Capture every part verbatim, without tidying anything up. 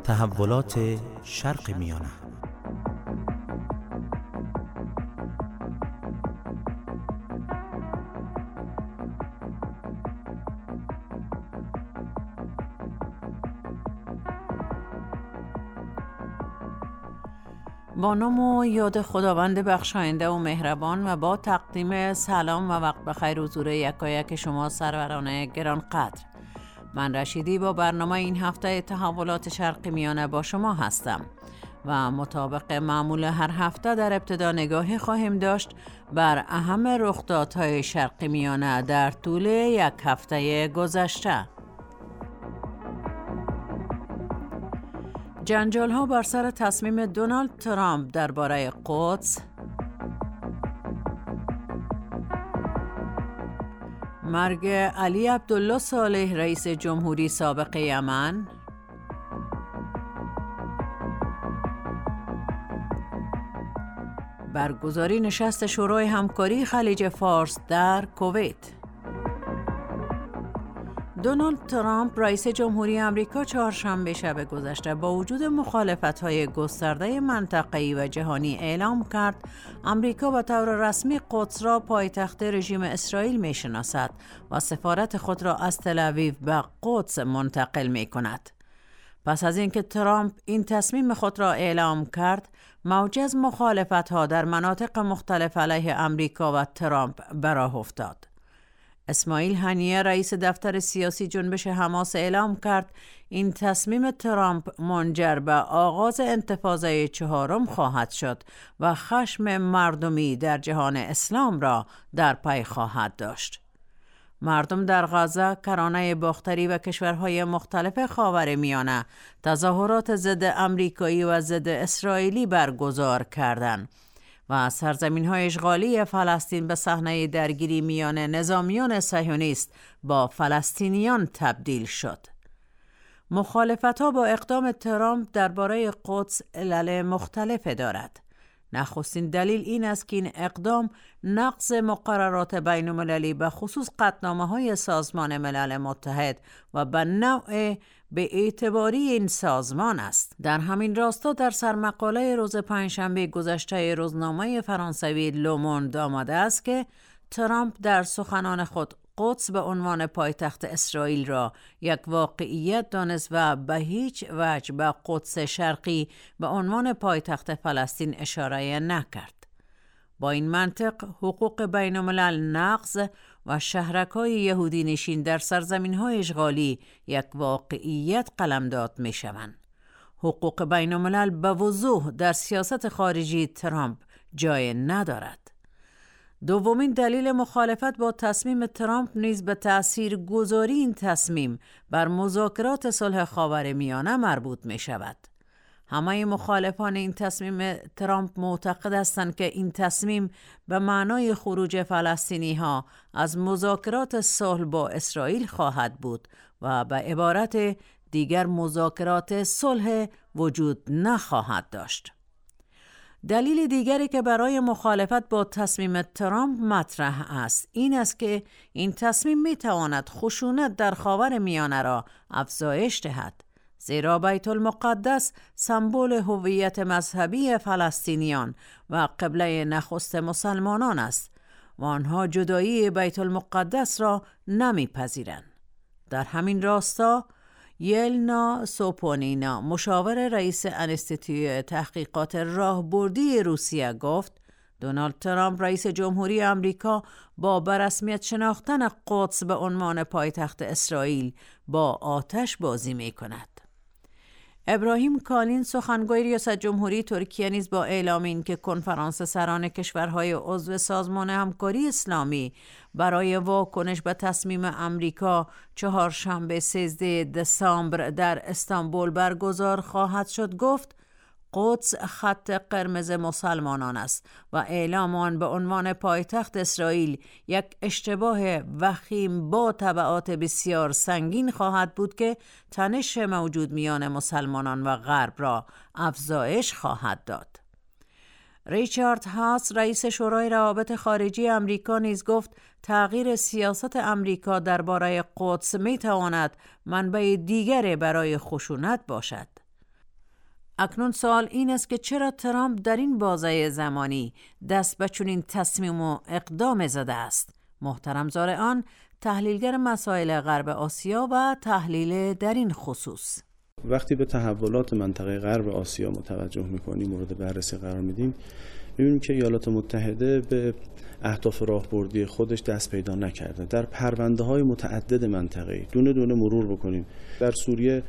تحولات شرق میانه. با نام و یاد خداوند بخشاینده و مهربان و با تقدیم سلام و وقت بخیر حضور یکایک شما سروران گرانقدر، من رشیدی با برنامه این هفته تحولات شرق میانه با شما هستم و مطابق معمول هر هفته در ابتدا نگاهی خواهیم داشت بر اهم رخدادهای شرق میانه در طول یک هفته گذشته. جنجال ها بر سر تصمیم دونالد ترامپ درباره قدس، مرگ علی عبدالله صالح رئیس جمهوری سابق یمن، برگزاری نشست شورای همکاری خلیج فارس در کویت. دونالد ترامپ رئیس جمهوری آمریکا چهارشنبه شب گذشته با وجود مخالفت‌های گسترده منطقه‌ای و جهانی اعلام کرد آمریکا به طور رسمی قدس را پایتخت رژیم اسرائیل می‌شناسد و سفارت خود را از تل‌آویو به قدس منتقل می‌کند. پس از اینکه ترامپ این تصمیم خود را اعلام کرد، موج از مخالفت‌ها در مناطق مختلف علیه آمریکا و ترامپ به راه افتاد. اسماعیل هنیه رئیس دفتر سیاسی جنبش حماس اعلام کرد این تصمیم ترامپ منجر به آغاز انتفاضه چهارم خواهد شد و خشم مردمی در جهان اسلام را در پی خواهد داشت. مردم در غزه، کرانه باختری و کشورهای مختلف خاورمیانه تظاهرات ضد آمریکایی و ضد اسرائیلی برگزار کردند و سرزمین‌های اشغالی فلسطین به صحنه درگیری میان نظامیان صهیونیست با فلسطینیان تبدیل شد. مخالفت‌ها با اقدام ترامپ درباره قدس علل مختلف دارد. نخستین دلیل این است که این اقدام نقض مقررات بین‌المللی به خصوص قطعنامه‌های سازمان ملل متحد و به نوع به اعتباری این سازمان است. در همین راستا در سرمقاله روز پنجشنبه گذشته روزنامه فرانسوی لوموند آمده است که ترامپ در سخنان خود قدس به عنوان پایتخت اسرائیل را یک واقعیت دانست و به هیچ وجه به قدس شرقی به عنوان پایتخت فلسطین اشاره نکرد. با این منطق حقوق بین الملل نقض و شهرک‌های یهودی نشین در سرزمین‌های اشغالی یک واقعیت قلمداد می‌شوند. حقوق بین الملل به وضوح در سیاست خارجی ترامپ جای ندارد. دومین دلیل مخالفت با تصمیم ترامپ نیز به تأثیر گذاری این تصمیم بر مذاکرات صلح خاورمیانه مربوط می شود. همه مخالفان این تصمیم ترامپ معتقد هستند که این تصمیم به معنای خروج فلسطینی ها از مذاکرات صلح با اسرائیل خواهد بود و به عبارت دیگر مذاکرات صلح وجود نخواهد داشت. دلیل دیگری که برای مخالفت با تصمیم ترامپ مطرح است این است که این تصمیم می تواند خشونت در خاورمیانه را افزایش دهد، زیرا بیت المقدس سمبل هویت مذهبی فلسطینیان و قبله نخست مسلمانان است و آنها جدایی بیت المقدس را نمیپذیرند. در همین راستا یلنا سوپونینا مشاور رئیس انستیتوی تحقیقات راهبردی روسیه گفت دونالد ترامپ رئیس جمهوری آمریکا با برسمیت شناختن قدس به عنوان پایتخت اسرائیل با آتش بازی می کند. ابراهیم کالین سخنگوی ریاست جمهوری ترکیه نیز با اعلام این که کنفرانس سران کشورهای عضو سازمان همکاری اسلامی برای واکنش به تصمیم آمریکا چهارشنبه سیزده دسامبر در استانبول برگزار خواهد شد گفت قدس خط قرمز مسلمانان است و اعلام آن به عنوان پایتخت اسرائیل یک اشتباه وخیم با تبعات بسیار سنگین خواهد بود که تنش موجود میان مسلمانان و غرب را افزایش خواهد داد. ریچارد هاس رئیس شورای روابط خارجی آمریکا نیز گفت تغییر سیاست آمریکا درباره قدس می تواند منبع دیگری برای خشونت باشد. اکنون سوال این است که چرا ترامپ در این بازه زمانی دست به چنین تصمیم و اقدام زده است؟ محترم زارعان، تحلیلگر مسائل غرب آسیا و تحلیل در این خصوص. وقتی به تحولات منطقه غرب آسیا متوجه می‌کنیم، مورد بررسی قرار میدیم، می‌بینیم که ایالات متحده به اهداف راهبردی خودش دست پیدا نکرده. در پرونده‌های متعدد منطقه‌ای دونه دونه مرور بکنیم. در سوریه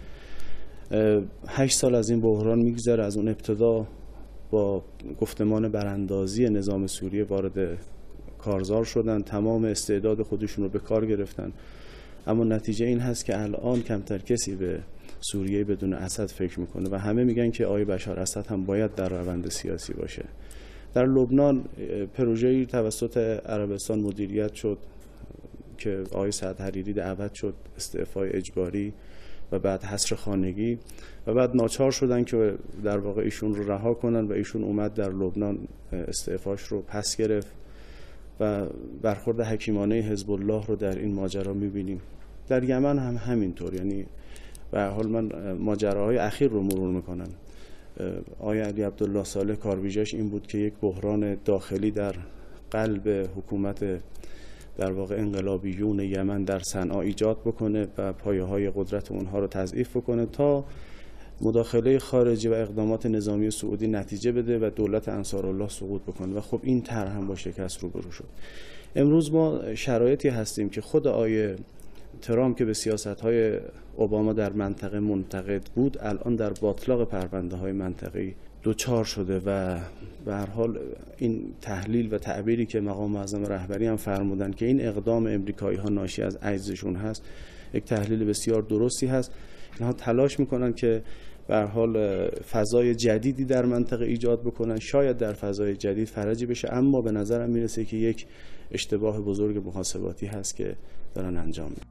هشت سال از این بحران میگذره، از اون ابتدا با گفتمان براندازی نظام سوریه وارد کارزار شدن، تمام استعداد خودشون رو به کار گرفتن، اما نتیجه این هست که الان کمتر کسی به سوریه بدون اسد فکر میکنه و همه میگن که آقای بشار اسد هم باید در روند سیاسی باشه. در لبنان پروژه‌ای توسط عربستان مدیریت شد که آقای سعد حریری دعوت شد، استعفای اجباری و بعد حصر خانگی و بعد ناچار شدن که در واقع ایشون رو رها کنن و ایشون اومد در لبنان استعفاش رو پس گرفت و برخورد حکیمانه حزب الله رو در این ماجرا می‌بینیم. در یمن هم همینطور. یعنی به هر حال من ماجراهای اخیر رو مرور می‌کنم. آقای علی عبدالله صالح کارویژش این بود که یک بحران داخلی در قلب حکومت در واقع انقلابیون یمن در صنعا ایجاد بکنه و پایه‌های قدرت اونها رو تضعیف بکنه تا مداخله خارجی و اقدامات نظامی سعودی نتیجه بده و دولت انصارالله سقوط بکنه و خب این طرح هم با شکست روبرو شد. امروز ما شرایطی هستیم که خود آقای ترامپ که به سیاست‌های اوباما در منطقه منتقد بود، الان در باطلاق پرونده‌های منطقه‌ای دوچار شده و به هر حال این تحلیل و تعبیری که مقام معظم رهبری هم فرمودن که این اقدام امریکایی‌ها ناشی از عجزشون هست، یک تحلیل بسیار درستی هست. اینها تلاش میکنن که به هر حال فضای جدیدی در منطقه ایجاد بکنن، شاید در فضای جدید فرجی بشه، اما به نظرم میرسه که یک اشتباه بزرگ محاسباتی هست که دارن انجام میدن.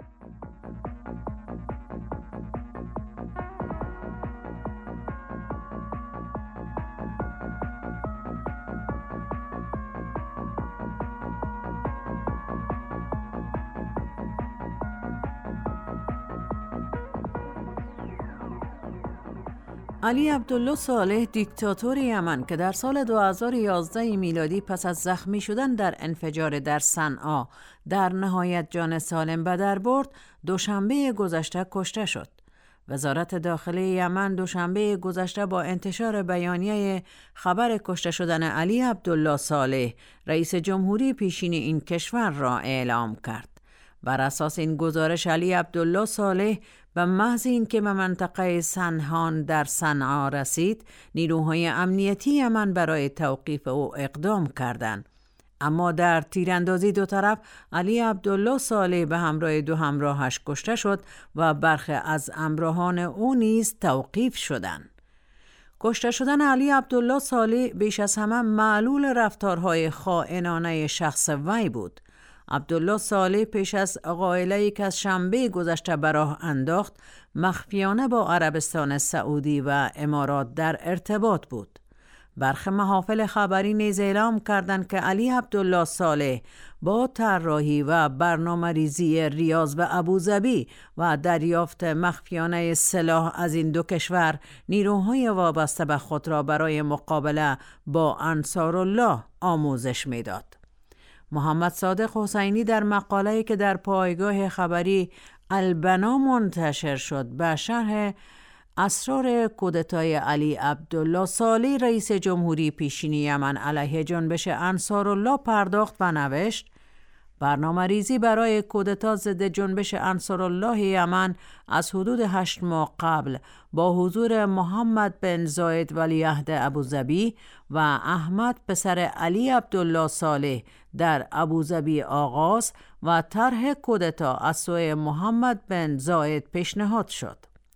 علی عبدالله صالح دیکتاتور یمن که در سال دو هزار و یازده میلادی پس از زخمی شدن در انفجار در صنعا در نهایت جان سالم به در برد، دوشنبه گذشته کشته شد. وزارت داخلی یمن دوشنبه گذشته با انتشار بیانیه خبر کشته شدن علی عبدالله صالح رئیس جمهوری پیشین این کشور را اعلام کرد. بر اساس این گزارش علی عبدالله صالح به محض اینکه به منطقه سنهان در صنعا رسید، نیروهای امنیتی یمن برای توقیف او اقدام کردند. اما در تیراندازی دو طرف علی عبدالله صالح به همراه دو همراهش کشته شد و برخی از همراهان او نیز توقیف شدند. کشته شدن علی عبدالله صالح بیش از همه معلول رفتارهای خائنانه شخص وی بود. عبدالله صالح پیش از غائله‌ای که از شنبه گذشته به راه انداخت، مخفیانه با عربستان سعودی و امارات در ارتباط بود. برخی محافل خبری نیز اعلام کردند که علی عبدالله صالح با طراحی و برنامه‌ریزی ریاض و ابوظبی و دریافت مخفیانه سلاح از این دو کشور، نیروهای وابسته به خود را برای مقابله با انصارالله آموزش می‌داد. محمد صادق حسینی در مقاله‌ای که در پایگاه خبری البنا منتشر شد به شرح اسرار کودتای علی عبدالله صالح رئیس جمهوری پیشین یمن علیه جنبش انصارالله پرداخت و نوشت: برنامه ریزی برای کودتا ضد جنبش انصارالله یمن از حدود هشت ماه قبل با حضور محمد بن زاید ولیعهد ابوظبی و احمد پسر علی عبدالله صالح در ابوظبی آغاز و طرح کودتا از سوی محمد بن زاید پیشنهاد شد.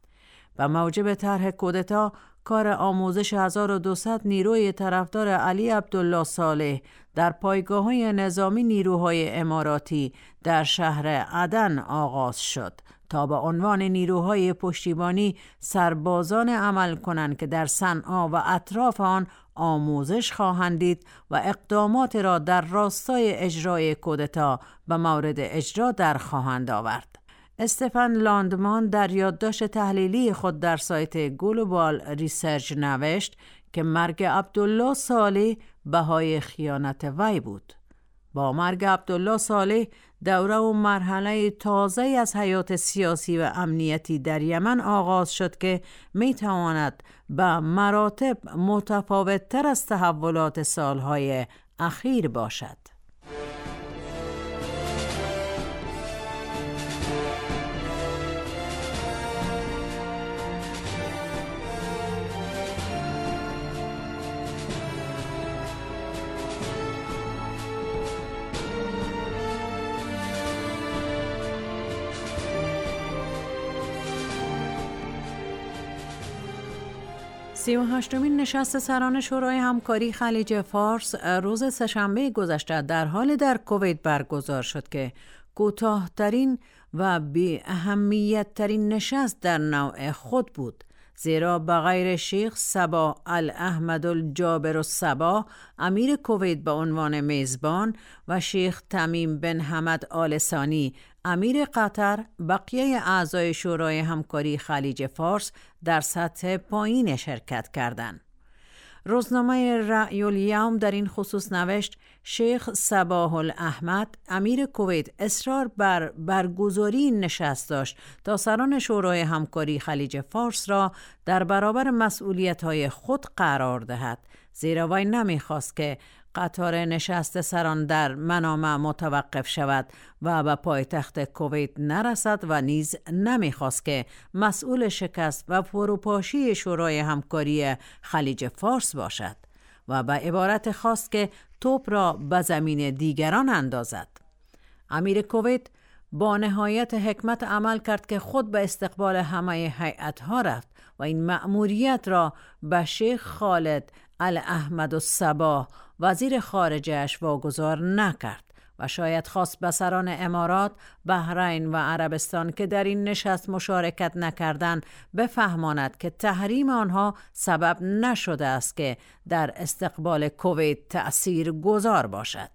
و موجب طرح کودتا کار آموزش هزار و دوصد نیروی طرفدار علی عبدالله صالح در پایگاه‌های نظامی نیروهای اماراتی در شهر عدن آغاز شد تا به عنوان نیروهای پشتیبانی سربازان عمل کنند که در صنعا و اطراف آن آموزش خواهند دید و اقدامات را در راستای اجرای کودتا به مورد اجرا در خواهند آورد. استفن لاندمان در یادداشت تحلیلی خود در سایت گلوبال ریسرچ نوشت که مرگ عبدالله صالح بهای خیانت وی بود. با مرگ عبدالله صالح دوره و مرحله تازه از حیات سیاسی و امنیتی در یمن آغاز شد که می تواند به مراتب متفاوت تر از تحولات سالهای اخیر باشد. سی و هشتمین نشست سران شورای همکاری خلیج فارس روز سه‌شنبه گذشته در حال در کویت برگزار شد که کوتاه‌ترین و بی اهمیت ترین نشست در نوع خود بود، زیرا بغیر شیخ صباح الاحمد الجابر الصباح امیر کویت به عنوان میزبان و شیخ تمیم بن حمد آل ثانی امیر قطر، بقیه اعضای شورای همکاری خلیج فارس در سطح پایین شرکت کردند. روزنامه رأی الیوم در این خصوص نوشت شیخ صباح الاحمد امیر کویت اصرار بر برگزاری این نشست داشت تا سران شورای همکاری خلیج فارس را در برابر مسئولیت‌های خود قرار دهد، زیرا وی نمی‌خواست که قطار نشست سران در منامه متوقف شود و به پایتخت کویت نرسد و نیز نمی‌خواست که مسئول شکست و فروپاشی شورای همکاری خلیج فارس باشد و به عبارت خواست که توپ را به زمین دیگران اندازد. امیر کویت با نهایت حکمت عمل کرد که خود به استقبال همه هیئت‌ها رفت و این مأموریت را به شیخ خالد الاحمد الصباح وزیر خارجه‌اش واگذار نکرد و شاید خواست به سران امارات، بحرین و عربستان که در این نشست مشارکت نکردند بفهماند که تحریم آنها سبب نشده است که در استقبال کویت تأثیر گذار باشد.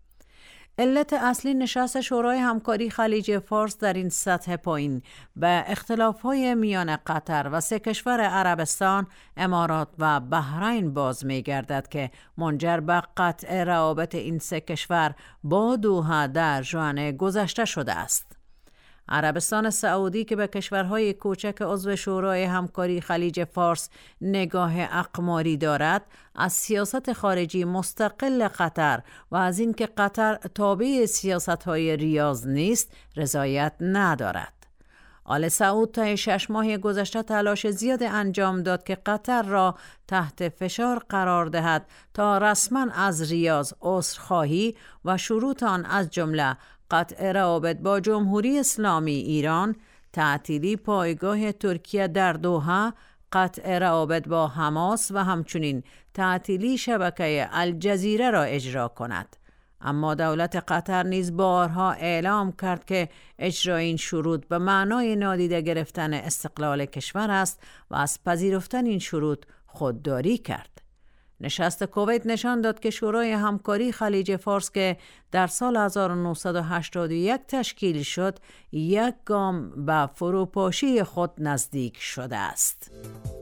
علت اصلی نشست شورای همکاری خلیج فارس در این سطح پایین به اختلاف‌های میان قطر و سه کشور عربستان، امارات و بحرین باز می‌گردد که منجر به قطع روابط این سه کشور با دوحه در ژوئن گذشته شده است. عربستان سعودی که به کشورهای کوچک عضو شورای همکاری خلیج فارس نگاه اقماری دارد، از سیاست خارجی مستقل قطر و از اینکه قطر تابع سیاست‌های ریاض نیست رضایت ندارد. آل سعود تا شش ماه گذشته تلاش زیاد انجام داد که قطر را تحت فشار قرار دهد تا رسما از ریاض عذرخواهی و شروط آن از جمله قطع روابط با جمهوری اسلامی ایران، تعطیلی پایگاه ترکیه در دوحه، قطع روابط با حماس و همچنین تعطیلی شبکه الجزیره را اجرا کند. اما دولت قطر نیز بارها اعلام کرد که اجرای این شروط به معنای نادیده گرفتن استقلال کشور است و از پذیرفتن این شروط خودداری کرد. نشست کویت نشان داد که شورای همکاری خلیج فارس که در سال هزار و نهصد و هشتاد و یک تشکیل شد، یک گام به فروپاشی خود نزدیک شده است.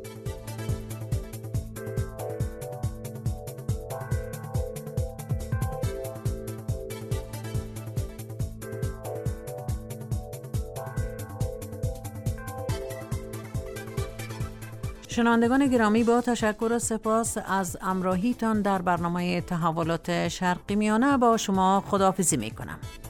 شنوندگان گرامی، با تشکر و سپاس از همراهیتان در برنامه تحولات شرقی میانه با شما خداحافظی می کنم.